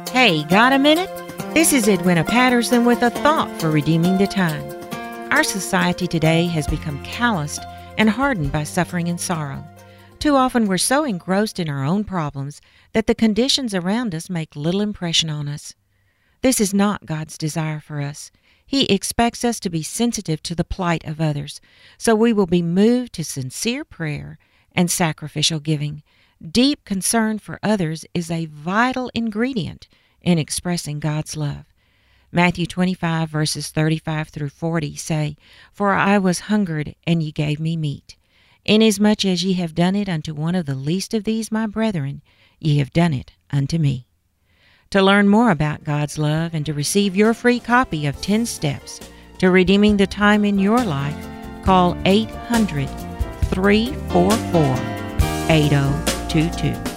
Hey, got a minute? This is Edwina Patterson with a thought for redeeming the time. Our society today has become calloused and hardened by suffering and sorrow. Too often we're so engrossed in our own problems that the conditions around us make little impression on us. This is not God's desire for us. He expects us to be sensitive to the plight of others, so we will be moved to sincere prayer and sacrificial giving. Deep concern for others is a vital ingredient in expressing God's love. Matthew 25, verses 35 through 40 say, "For I was hungered, and ye gave me meat. Inasmuch as ye have done it unto one of the least of these my brethren, ye have done it unto me." To learn more about God's love and to receive your free copy of 10 Steps to Redeeming the Time in Your Life, call 800-344-8022.